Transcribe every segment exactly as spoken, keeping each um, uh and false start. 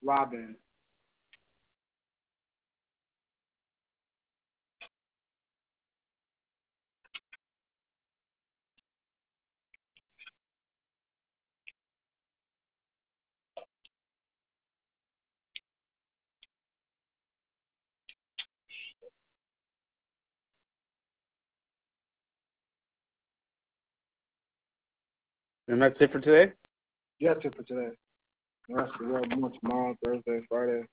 Robin. And that's it for today? Yeah, that's it for today. The rest of the world, more tomorrow, Thursday, Friday.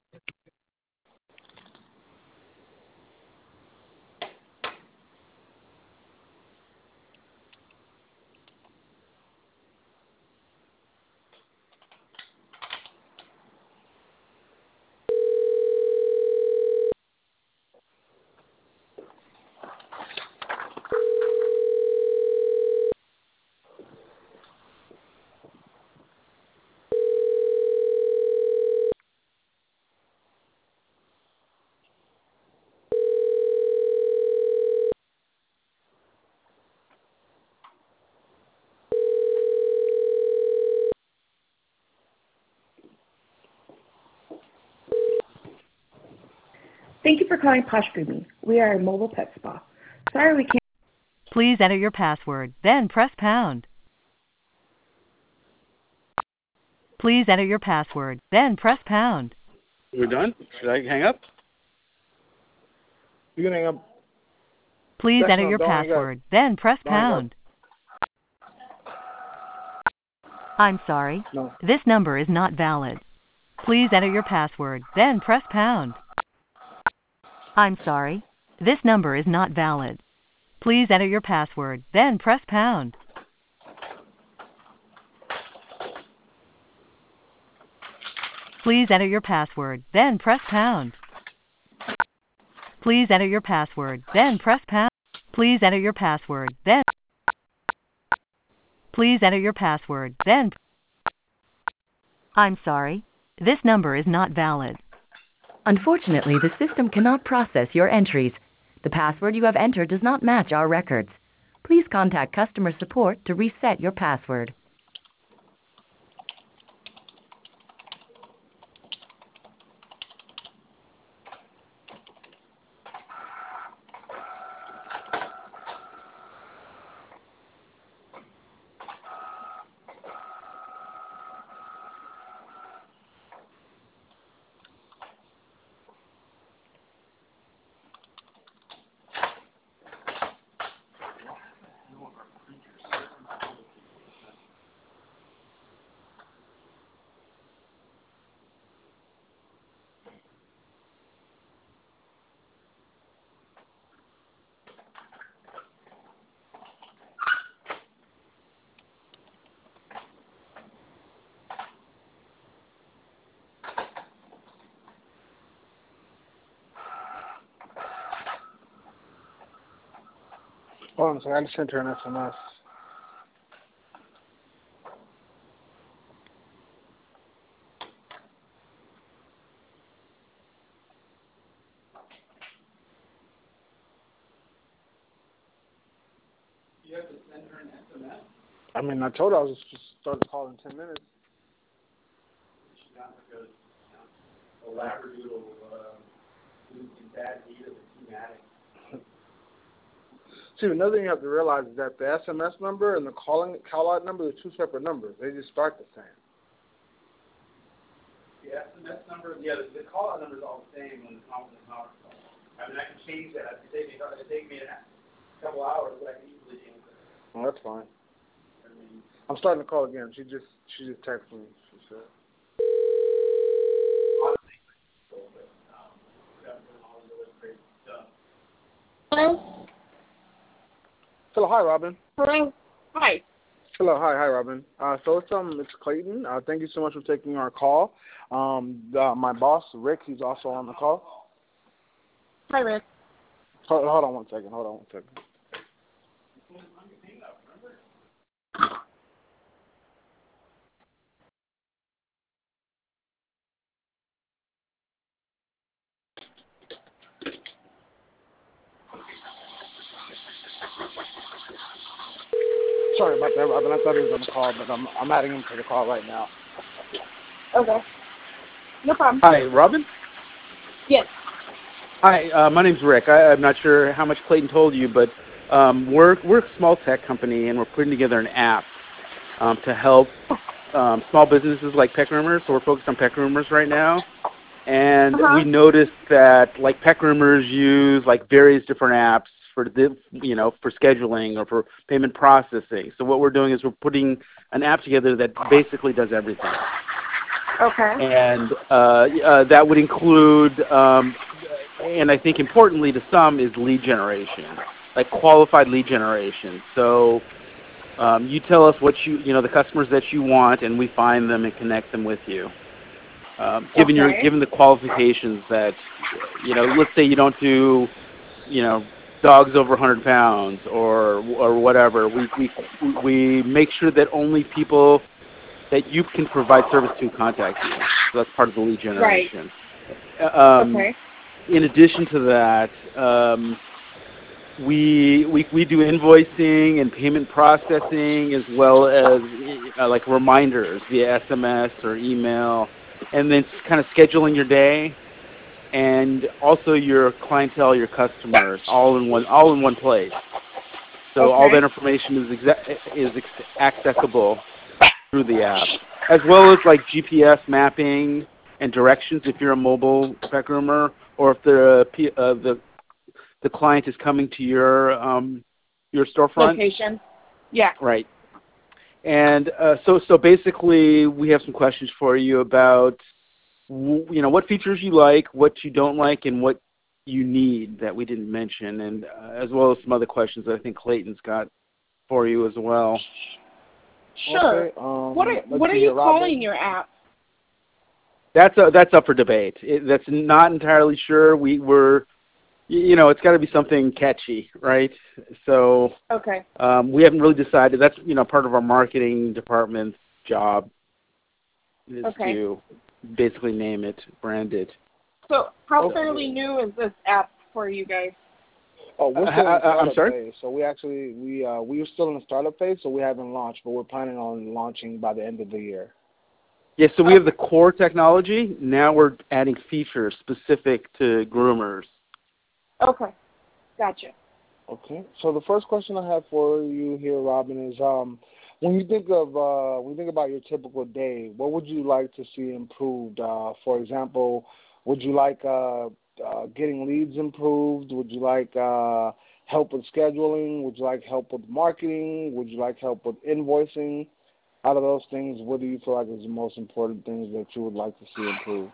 Thank you for calling Posh Boomy. We are a mobile pet spa. Sorry we can't. Please enter your password, then press pound. Please enter your password, then press pound. We're done? Should I hang up? You can hang up. Please That's enter not- your don't hang up. password, then press Don't hang up. pound. I'm sorry. No. This number is not valid. Please enter your password, then press pound. I'm sorry. This number is not valid. Please enter your password, then press pound. Please enter your password, then press pound. Please enter your password, then press pound. Please enter your password, then. Please enter your password, then. I'm sorry. This number is not valid. Unfortunately, the system cannot process your entries. The password you have entered does not match our records. Please contact customer support to reset your password. Hold on a second. I just sent her an S M S. You have to send her an S M S? I mean, I told her I was just start the call in ten minutes. She's not like a, you know, a labradoodle uh, who's in bad need of a thematic. See, another thing you have to realize is that the S M S number and the calling call out number are two separate numbers. They just start the same. The S M S number, yeah, the, the call out number is all the same when the conference call. I mean, I can change that. It take me, it take me a couple hours, but I can easily change it. Well, that's fine. I mean, I'm starting to call again. She just she just texted me. She said. Hello? Hello, hi, Robin. Hello? Hi. Hello, hi, hi, Robin. Uh, so it's um, it's Clayton. Uh, thank you so much for taking our call. Um, uh, my boss, Rick, he's also on the call. Hi, Rick. Hold, hold on one second. Hold on one second. Sorry about that, Robin. I thought he was on the call, but I'm I'm adding him to the call right now. Okay. No problem. Hi, Robin? Yes. Hi, uh, my name's Rick. I, I'm not sure how much Clayton told you, but um, we're, we're a small tech company, and we're putting together an app um, to help um, small businesses like Pet Groomers. So we're focused on Pet Groomers right now. And Uh-huh. we noticed that, like, Pet Groomers use, like, various different apps for, the, you know, for scheduling or for payment processing. So what we're doing is we're putting an app together that basically does everything. Okay. And uh, uh, that would include, um, and I think importantly to some, is lead generation, like qualified lead generation. So um, you tell us what you, you know, the customers that you want, and we find them and connect them with you. Um, given Okay. your, given the qualifications that, you know, let's say you don't do, you know, dogs over one hundred pounds or or whatever. We we we make sure that only people that you can provide service to contact you. So that's part of the lead generation. Right. Um, Okay. in addition to that, um, we, we we do invoicing and payment processing as well as uh, like reminders via S M S or email, and then kind of scheduling your day and also your clientele, your customers, all in one all in one place. So Okay. all that information is exa- is ex- accessible through the app, as well as like G P S mapping and directions if you're a mobile pet groomer, or if the uh, the the client is coming to your um, your storefront. Location. Yeah. Right. And uh, so so basically, we have some questions for you about you know what features you like, what you don't like, and what you need that we didn't mention, and uh, as well as some other questions that I think Clayton's got for you as well. Sure. Okay, um, what are let's What are see you here, Robin. calling your app? That's a, that's up for debate. It, that's not entirely sure. We were, you know, it's got to be something catchy, right? So Okay. um, we haven't really decided. That's you know part of our marketing department's job is Okay. to basically name it, brand it. So how Okay. fairly new is this app for you guys? Oh, we're Uh, still in uh, the startup I'm sorry? phase. So we actually we uh we are still in the startup phase, so we haven't launched, but we're planning on launching by the end of the year. Yeah, so we have the core technology. Now we're adding features specific to groomers. Okay. Gotcha. Okay. So the first question I have for you here, Robin, is um when you think of uh when you think about your typical day, what would you like to see improved? Uh, for example, would you like uh, uh getting leads improved? Would you like uh help with scheduling? Would you like help with marketing? Would you like help with invoicing? Out of those things, what do you feel like is the most important things that you would like to see improved?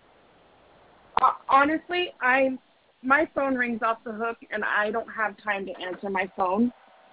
Uh, honestly, I my phone rings off the hook, and I don't have time to answer my phone.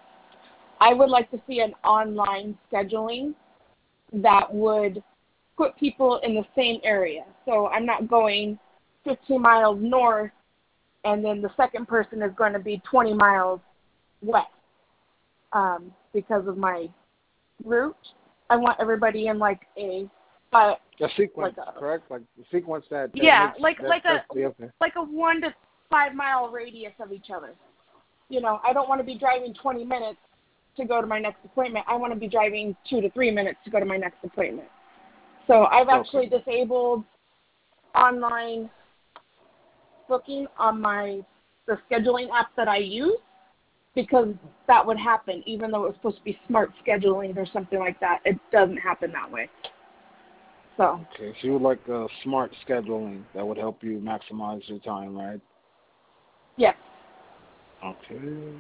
I would like to see an online scheduling that would put people in the same area. So I'm not going fifteen miles north, and then the second person is going to be twenty miles west um, because of my route. I want everybody in like a uh, A sequence, like a, correct? Like the sequence that, that yeah, makes, like that, like a that's, okay. like a one to five mile radius of each other. You know, I don't want to be driving twenty minutes to go to my next appointment. I want to be driving two to three minutes to go to my next appointment. So I've actually Okay. disabled online booking on my the scheduling app that I use, because that would happen, even though it was supposed to be smart scheduling or something like that. It doesn't happen that way. So. Okay, so you would like uh, smart scheduling that would help you maximize your time, right? Yes. Okay.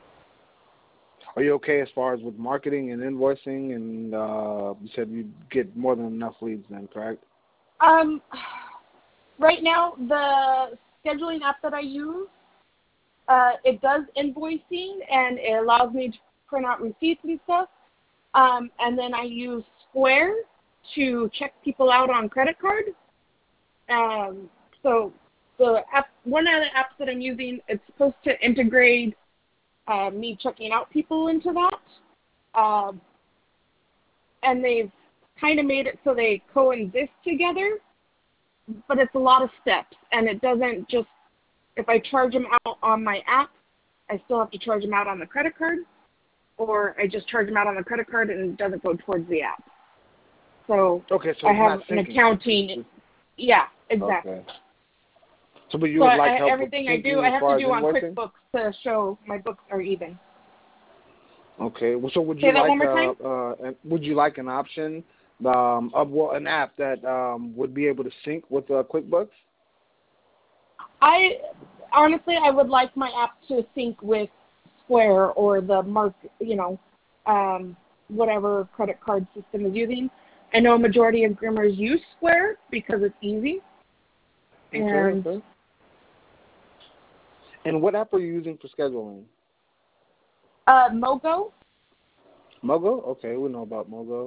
Are you okay as far as with marketing and invoicing? And uh, you said you get more than enough leads then, correct? Um, right now, the scheduling app that I use, uh, it does invoicing, and it allows me to print out receipts and stuff. Um, and then I use Square to check people out on credit card. Um, so the app, one of the apps that I'm using, it's supposed to integrate uh, me checking out people into that. Um, and they've kind of made it so they coexist together, but it's a lot of steps, and it doesn't just, if I charge them out on my app, I still have to charge them out on the credit card, or I just charge them out on the credit card and it doesn't go towards the app. So Okay, so I it's have not an syncing. accounting. It's, Yeah, exactly. Okay. So, but you so would like I, help everything with I do, syncing I as have far to as do on invoicing? QuickBooks to show my books are even. Okay. Well, so would Say you that like one more a, time? uh, an- would you like an option um, of well, an app that um, would be able to sync with uh, QuickBooks? I honestly, I would like my app to sync with Square or the mark, you know, um, whatever credit card system is using. I know a majority of groomers use Square because it's easy. Okay, And okay. And what app are you using for scheduling? uh, Mogo. Mogo? Okay, we know about Mogo.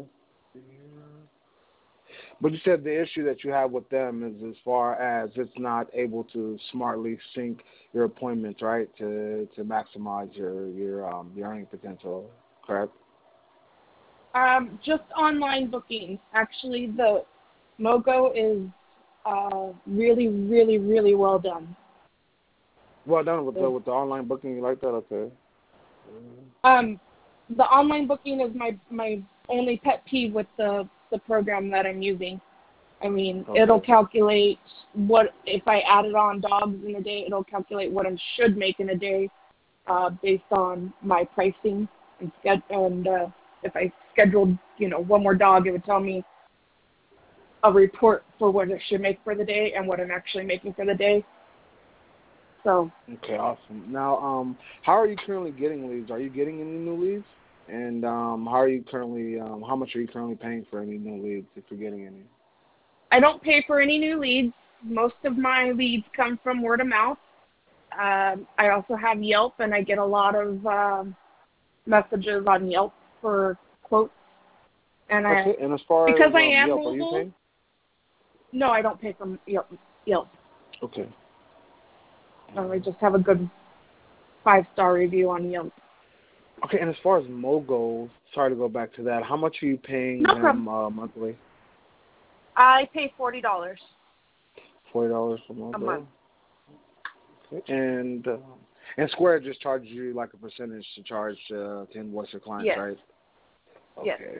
But you said the issue that you have with them is as far as it's not able to smartly sync your appointments, right? To to maximize your your um your earning potential, correct? Um, just online bookings. Actually, the Mogo is uh, really, really, really well done. Well done with the with the online booking. You like that? Okay. Um, the online booking is my my only pet peeve with the the program that I'm using. I mean, Okay. it'll calculate what if I added on dogs in a day. It'll calculate what I should make in a day, uh, based on my pricing and sched- and uh, if I scheduled, you know, one more dog, it would tell me a report for what I should make for the day and what I'm actually making for the day. So. Okay, awesome. Now, um, how are you currently getting leads? Are you getting any new leads? And um, how are you currently? Um, how much are you currently paying for any new leads, if you're getting any? I don't pay for any new leads. Most of my leads come from word of mouth. Um, I also have Yelp, and I get a lot of um, messages on Yelp for quotes. And Okay. I, And as far because as I um, am Yelp, are you mobile, paying? no, I don't pay for Yelp. Yelp. Okay. So I just have a good five-star review on Yelp. Okay. And as far as Mogo, sorry to go back to that. How much are you paying No them problem. uh, monthly? I pay forty dollars Forty dollars for Mogo. a month. Okay. And uh, and Square just charges you like a percentage to charge uh, to invoice your clients, Yes. right? Yes. Okay.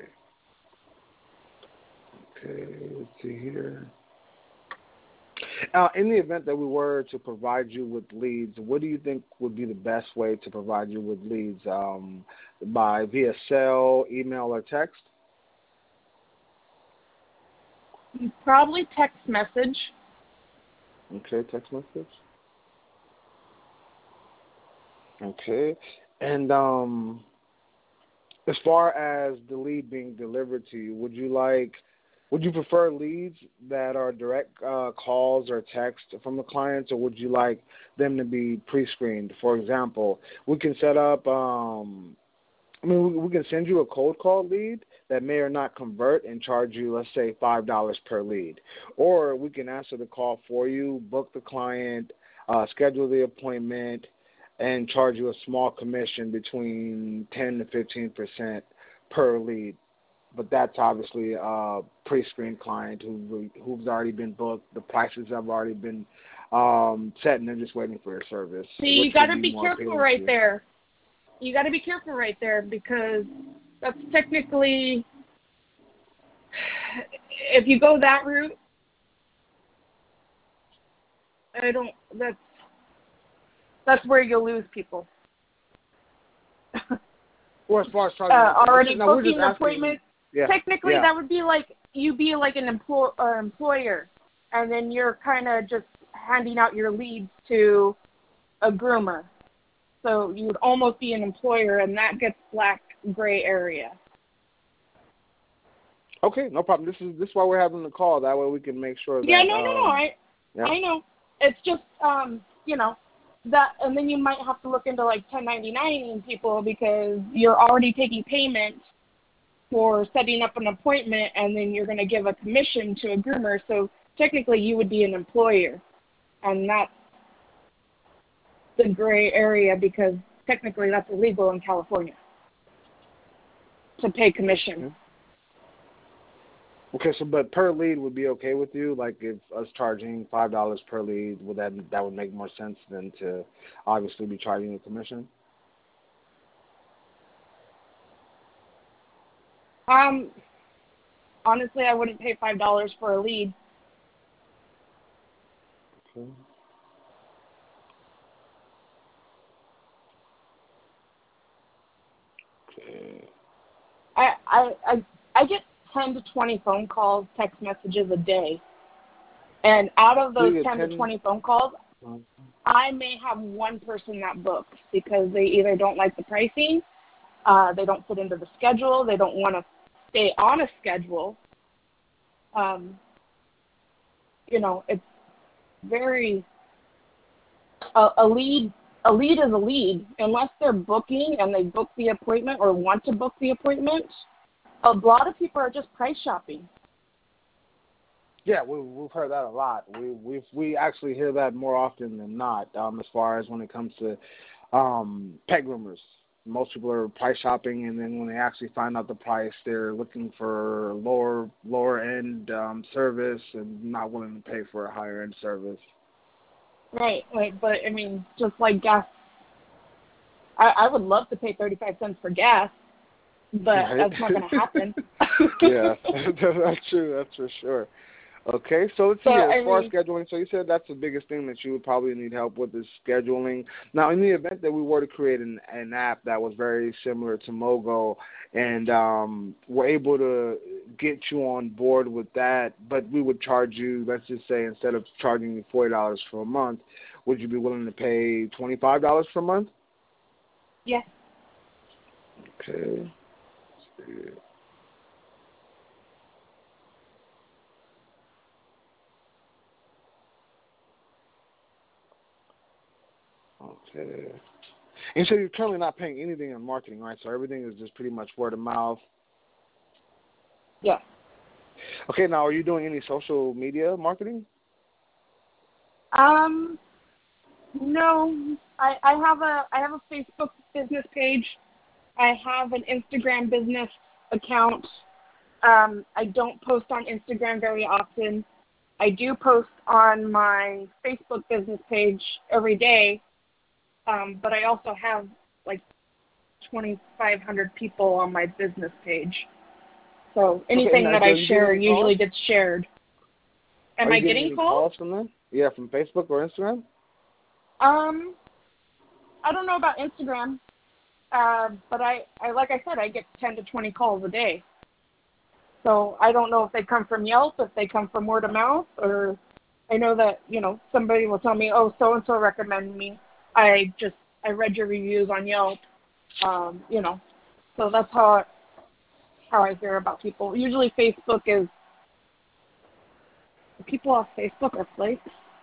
Okay. Let's see here. Uh, in the event that we were to provide you with leads, what do you think would be the best way to provide you with leads? Um, by via cell, email, or text? Probably text message. Okay, text message. Okay. And um, as far as the lead being delivered to you, would you like, would you prefer leads that are direct uh, calls or text from the clients, or would you like them to be pre-screened? For example, we can set up, um, I mean, we, we can send you a cold call lead that may or not convert and charge you, let's say, five dollars per lead. Or we can answer the call for you, book the client, uh, schedule the appointment, and charge you a small commission between ten to fifteen percent per lead. But that's obviously a pre-screened client who who's already been booked. The prices have already been um, set, and they're just waiting for your service. See, you which got would to be more careful appealing to right you. there. You got to be careful right there because that's technically, if you go that route, I don't. That's that's where you'll lose people. Or as far as charging, uh, okay. already No, we're booking just asking, appointments. yeah, Technically, yeah. that would be like you be like an employ uh, employer, and then you're kind of just handing out your leads to a groomer. So you would almost be an employer, and that gets black gray area. Okay, no problem. This is this is why we're having the call. That way we can make sure that. Yeah, no, no, no. Um, I yeah. I know. It's just um, you know, that, and then you might have to look into like ten ninety-nine people because you're already taking payment for setting up an appointment, and then you're going to give a commission to a groomer. So technically, you would be an employer, and that's the gray area because technically that's illegal in California to pay commission. Okay. Okay, so but per lead would be okay with you? Like if us charging five dollars per lead, would that that would make more sense than to obviously be charging a commission? Um, honestly, I wouldn't pay five dollars for a lead. Okay. Okay. I, I, I, I get ten to twenty phone calls, text messages a day. And out of those ten to twenty phone calls, I may have one person that books because they either don't like the pricing, uh, they don't fit into the schedule, they don't want to stay on a schedule. Um, you know, it's very a, a lead. A lead is a lead unless they're booking and they book the appointment or want to book the appointment. A lot of people are just price shopping. Yeah, we, we've heard that a lot. We we we actually hear that more often than not. Um, as far as when it comes to um, pet groomers, most people are price shopping, and then when they actually find out the price, they're looking for lower lower end um, service and not willing to pay for a higher end service. Right, right. But I mean, just like gas, I, I would love to pay thirty-five cents for gas, but Right. that's not going to happen. Yeah, that's true. That's for sure. Okay, so let's see So, here. As I far mean, as scheduling, so you said that's the biggest thing that you would probably need help with is scheduling. Now, in the event that we were to create an, an app that was very similar to Mogo and um, we're able to get you on board with that, but we would charge you, let's just say, instead of charging you forty dollars for a month, would you be willing to pay twenty-five dollars per month? yes. Okay. Let's see. Okay. And so you're currently not paying anything on marketing, right? So everything is just pretty much word of mouth. Yes. Okay, now are you doing any social media marketing? Um, no. I, I have a I have a Facebook business page. I have an Instagram business account. Um, I don't post on Instagram very often. I do post on my Facebook business page every day, um, but I also have like twenty-five hundred people on my business page. So anything okay, that now, I are you share getting usually calls? gets shared. Am Are I you getting, getting any calls? calls from them? Yeah, from Facebook or Instagram? Um, I don't know about Instagram, uh, but I, I, like I said, I get ten to twenty calls a day. So I don't know if they come from Yelp, if they come from word of mouth, or I know that, you know, somebody will tell me, oh, so-and-so recommended me. I just, I read your reviews on Yelp, um, you know. So that's how, how I hear about people. Usually Facebook is, people off Facebook are flakes.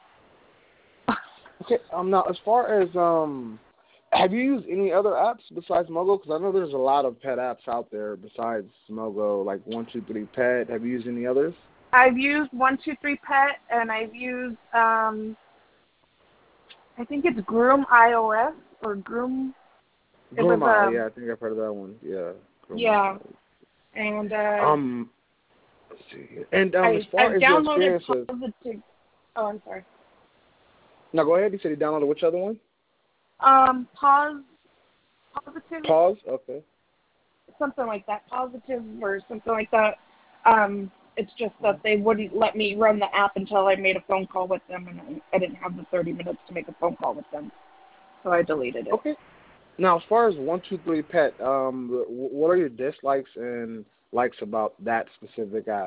Okay, um, now as far as, um, have you used any other apps besides Mogo? Because I know there's a lot of pet apps out there besides Mogo, like one two three Pet. Have you used any others? I've used one two three Pet, and I've used, um, I think it's Groom iOS or Groom. Groom, it was, um, yeah, I think I've heard of that one. Yeah. Groom yeah. And uh, um, let's see. And um, I, as far I've as your downloaded experiences, Positive. Oh, I'm sorry. no, go ahead. You said you downloaded which other one? Um, pause, positive, Pause. Okay. something like that, positive or something like that. Um, it's just that they wouldn't let me run the app until I made a phone call with them, and I, I didn't have the thirty minutes to make a phone call with them, so I deleted it. Okay. Now, as far as one two three Pet, um, what are your dislikes and likes about that specific app?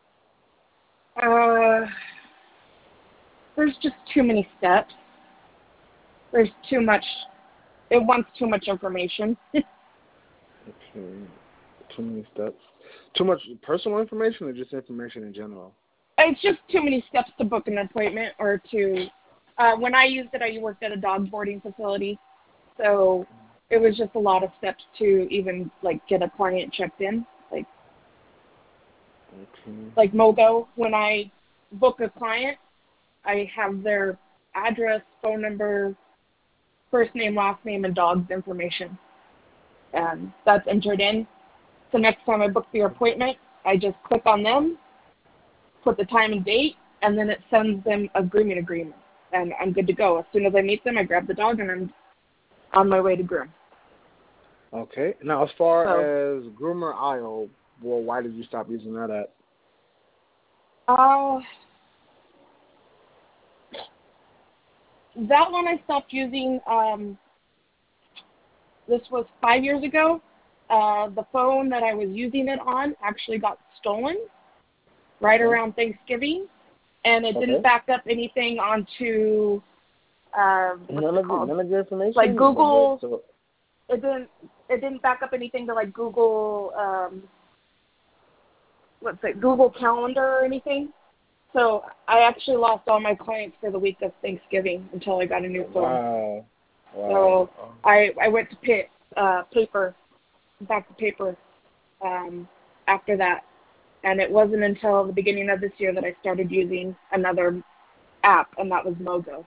Uh, there's just too many steps. There's too much. It wants too much information. Okay. Too many steps. Too much personal information or just information in general? It's just too many steps to book an appointment or to. Uh, when I used it, I worked at a dog boarding facility, so it was just a lot of steps to even like get a client checked in. Like, okay. like Mogo, when I book a client, I have their address, phone number, first name, last name, and dog's information, and that's entered in. So next time I book the appointment, I just click on them, put the time and date, and then it sends them a grooming agreement, and I'm good to go. As soon as I meet them, I grab the dog, and I'm on my way to groom. Okay. Now, as far So, as Groomer I O, well, why did you stop using that app? uh, that one I stopped using. Um, this was five years ago. Uh, the phone that I was using it on actually got stolen right Okay. around Thanksgiving, and it Okay. didn't back up anything onto uh, what's None it of the, called? none of your information. Like Google. So, It didn't. It didn't back up anything to like Google. Um, what's it? Google Calendar or anything. So I actually lost all my clients for the week of Thanksgiving until I got a new phone. wow. Wow. So I I went to pay, uh, paper, back to paper um, after that, and it wasn't until the beginning of this year that I started using another app, and that was Mogo.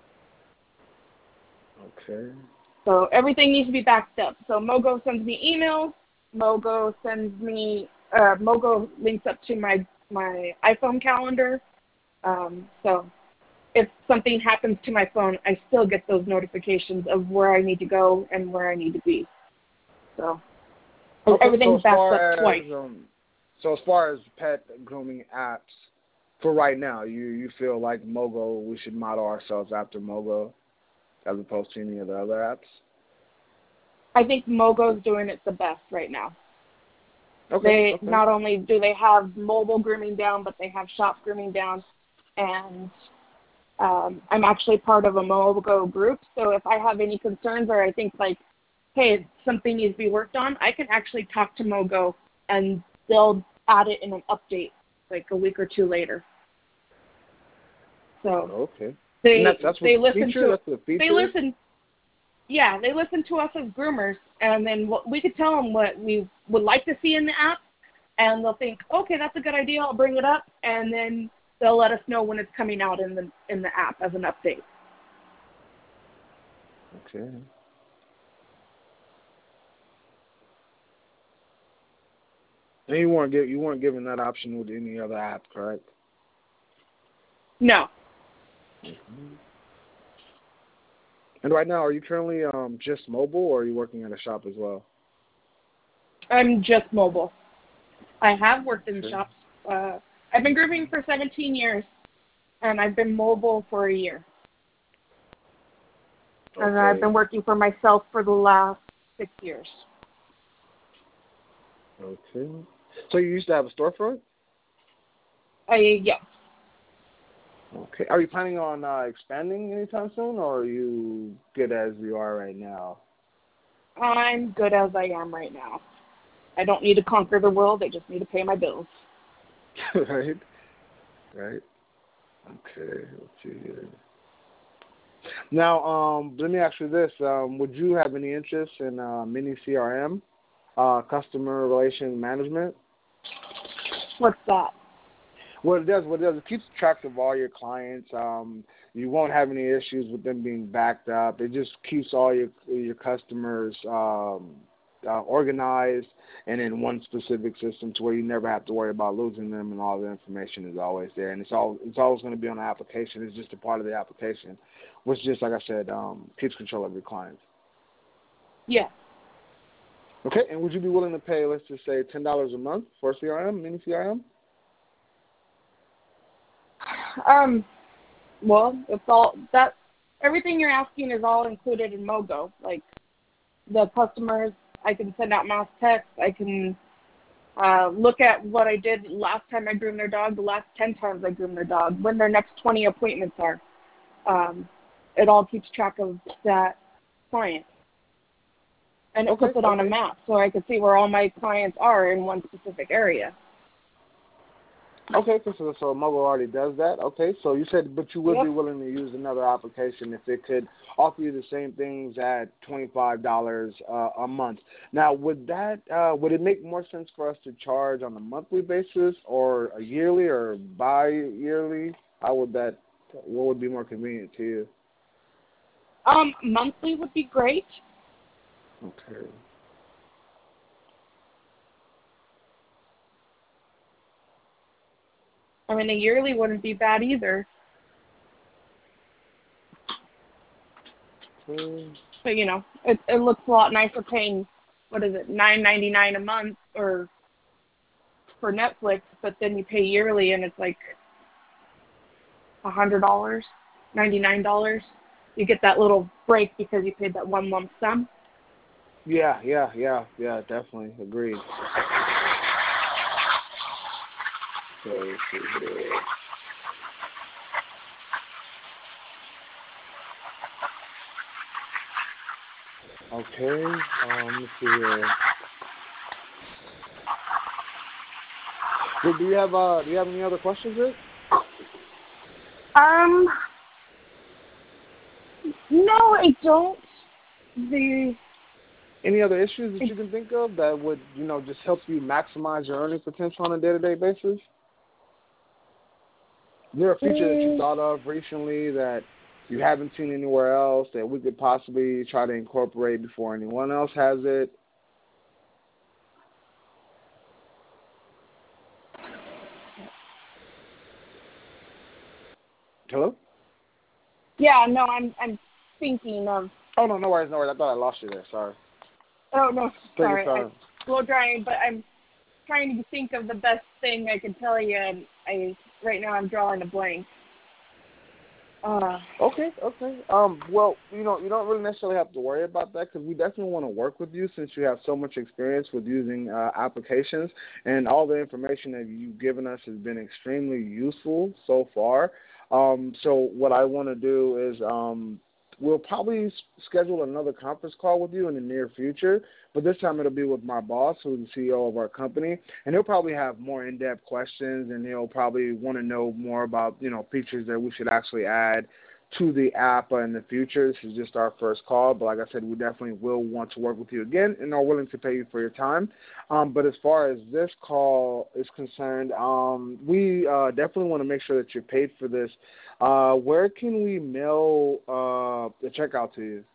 Okay. So everything needs to be backed up. So Mogo sends me emails. Mogo sends me uh, Mogo links up to my my iPhone calendar. Um, so if something happens to my phone, I still get those notifications of where I need to go and where I need to be. So Okay, everything's so as backed far up as, twice. Um, so as far as pet grooming apps, for right now, you, you feel like Mogo, we should model ourselves after Mogo as opposed to any of the other apps? I think Mogo's doing it the best right now. Okay. They okay. not only do they have mobile grooming down, but they have shop grooming down, and um, I'm actually part of a Mogo group. So if I have any concerns or I think like, hey, something needs to be worked on, I can actually talk to Mogo, and they'll add it in an update like a week or two later. So Okay. they And that's, that's they what the listen feature? to That's the feature? they listen. Yeah, they listen to us as groomers, and then what, we could tell them what we would like to see in the app, and they'll think, okay, that's a good idea, I'll bring it up, and then they'll let us know when it's coming out in the in the app as an update. Okay. And you weren't give, you weren't given that option with any other app, correct? No. Mm-hmm. And right now, are you currently um, just mobile, or are you working at a shop as well? I'm just mobile. I have worked in Okay. shops. Uh, I've been grooming for seventeen years, and I've been mobile for a year. Okay. And I've been working for myself for the last six years. Okay. So you used to have a storefront? I, yeah. Okay. Are you planning on uh, expanding anytime soon, or are you good as you are right now? I'm good as I am right now. I don't need to conquer the world. I just need to pay my bills. right. Right. Okay. Let's see here. Now, um, let me ask you this: um, would you have any interest in uh, mini C R M, uh, customer relation management? What's that? What it does, what it does, it keeps track of all your clients. Um, you won't have any issues with them being backed up. It just keeps all your your customers um, uh, organized and in one specific system, to where you never have to worry about losing them, and all the information is always there. And it's all it's always going to be on the application. It's just a part of the application, which just like I said, um, keeps control of your clients. Yeah. Okay, and would you be willing to pay, let's just say, ten dollars a month for C R M, mini C R M? Um, well, it's all that. Everything you're asking is all included in Mogo. Like the customers, I can send out mass text. I can uh, look at what I did last time I groomed their dog, the last ten times I groomed their dog, when their next twenty appointments are. Um, it all keeps track of that client, and it Okay, puts it on okay. a map so I can see where all my clients are in one specific area. Okay, so, so Mogo already does that. Okay, so you said, but you would Yep. be willing to use another application if it could offer you the same things at twenty-five dollars uh, a month. Now, would that uh, would it make more sense for us to charge on a monthly basis, or a yearly, or bi-yearly? How would that? What would be more convenient to you? Um, monthly would be great. Okay. I mean, a yearly wouldn't be bad either. Hmm. But you know, it it looks a lot nicer paying, what is it, nine ninety nine a month or for Netflix, but then you pay yearly and it's like a hundred dollars, ninety nine dollars. you get that little break because you paid that one lump sum. Yeah, yeah, yeah, yeah, definitely. Agreed. So, let's see here. Okay, um, let me see here. Do, do you have uh, do you have any other questions, Rick? Um, no, I don't. The Any other issues that you can think of that would, you know, just help you maximize your earning potential on a day-to-day basis? Is there a feature that you thought of recently that you haven't seen anywhere else that we could possibly try to incorporate before anyone else has it? Hello? yeah, no, I'm I'm thinking of. Oh, no, no worries, no worries. I thought I lost you there. Sorry. Oh no, Take your sorry, time. I'm blow drying, but I'm trying to think of the best thing I can tell you, and I right now I'm drawing a blank. Uh, Okay, okay. Um, well, you know, you don't really necessarily have to worry about that because we definitely want to work with you since you have so much experience with using uh, applications, and all the information that you've given us has been extremely useful so far. Um, so what I want to do is um, we'll probably s- schedule another conference call with you in the near future, but this time it'll be with my boss, who's the C E O of our company, and he'll probably have more in-depth questions, and he'll probably want to know more about, you know, features that we should actually add to the app in the future. This is just our first call, but like I said, we definitely will want to work with you again and are willing to pay you for your time. Um, but as far as this call is concerned, um, we uh, definitely want to make sure that you're paid for this. Uh, where can we mail uh, the checkout to you?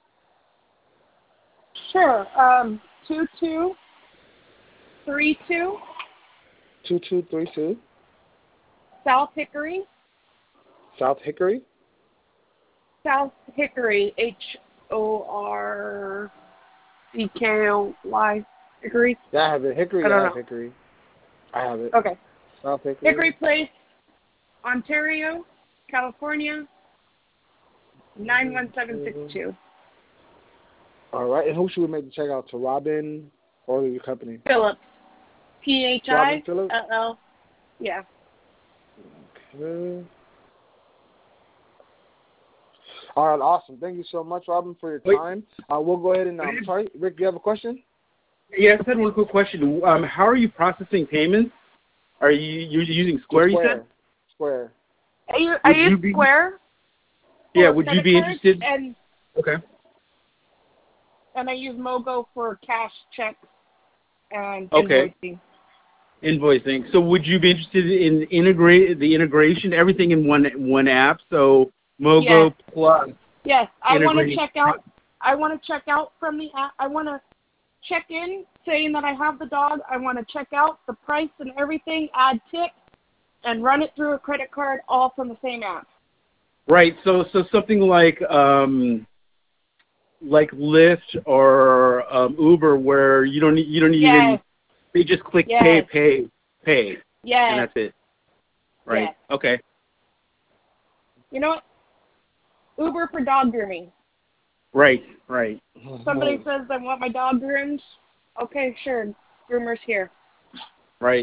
sure. Um, two two three two two two three two South Hickory, South Hickory? South Hickory, H O R C K O Y, Hickory. Yeah, I have it. Hickory, I don't I have know. Hickory. I have it. Okay. South Hickory. Hickory Place, Ontario, California, nine one seven six two. All right. And who should we make the checkout to? Robin or your company? Phillips. P H I Robin Phillips? L L. Yeah. Okay. All right, awesome. Thank you so much, Robin, for your Wait. time. Uh, we'll go ahead and, um, sorry, Rick, do you have a question? Yeah, I just had one quick question. Um, how are you processing payments? Are you you using Square? You Square. said. Square. I use, Would I you use be- Square. Yeah, for would you credit be cards, interested? And Okay. and I use Mogo for cash checks and Okay. invoicing. Invoicing. So would you be interested in integrate the integration, everything in one one app? So Mogo Yes. plus. Yes, I want to Integrating- check out. I want to check out from the app. I want to check in saying that I have the dog. I want to check out the price and everything, add tip, and run it through a credit card, all from the same app. Right. So so something like um, like Lyft or um, Uber, where you don't you don't even Yes. they just click Yes. pay pay pay, Yes. and that's it. Right. Yes. Okay. You know what? Uber for dog grooming. Right. Right. Somebody says I want my dog groomed. Okay, sure. Groomer's here. Right.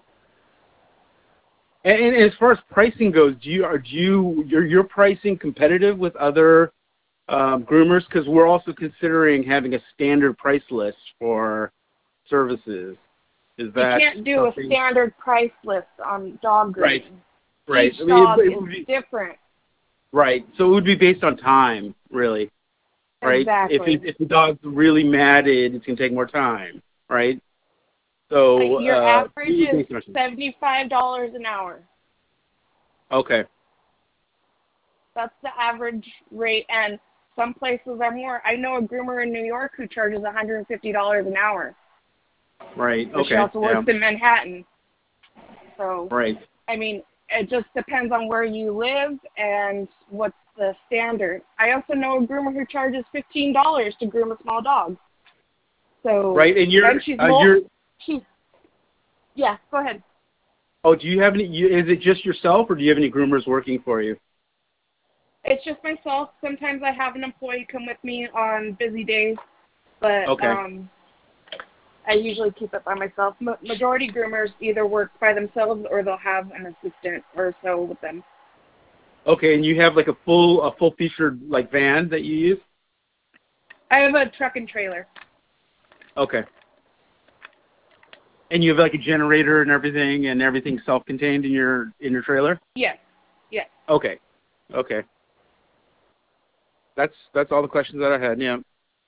And, and as far as pricing goes, do you are do you your your pricing competitive with other um, groomers? Because we're also considering having a standard price list for services. Is that You can't do something? a standard price list on dog Right. grooming. Right. Each I mean, dog it, it would is be, different. right. So it would be based on time, really. Right. Exactly. If it, if the dog's really matted, it's gonna take more time. Right. So Like your uh, average it would be is based on- seventy-five dollars an hour. okay. That's the average rate, and some places are more. I know a groomer in New York who charges one hundred fifty dollars an hour. Right. But Okay. she also works yeah. in Manhattan. So, Right. I mean, it just depends on where you live and what's the standard. I also know a groomer who charges fifteen dollars to groom a small dog. So, Right. And you're and she's uh, mul- you're she's, yeah, go ahead. Oh, do you have any? You, is it just yourself, or do you have any groomers working for you? It's just myself. Sometimes I have an employee come with me on busy days, but Okay. um, I usually keep it by myself. Ma- majority groomers either work by themselves or they'll have an assistant or so with them. Okay, and you have like a full a full featured like van that you use? I have a truck and trailer. Okay. And you have like a generator and everything, and everything self-contained in your in your trailer? Yes. Yes. Okay. Okay. That's that's all the questions that I had. Yeah.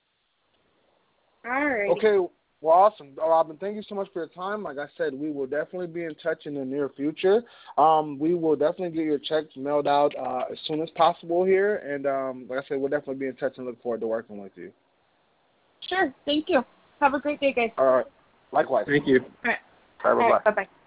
All right. Okay, well, awesome. Robin, thank you so much for your time. Like I said, we will definitely be in touch in the near future. Um, we will definitely get your checks mailed out uh, as soon as possible here. And um, like I said, we'll definitely be in touch and look forward to working with you. Sure. Thank you. Have a great day, guys. All right. Likewise. Thank you. All right. All right, All bye-bye. right. Bye-bye.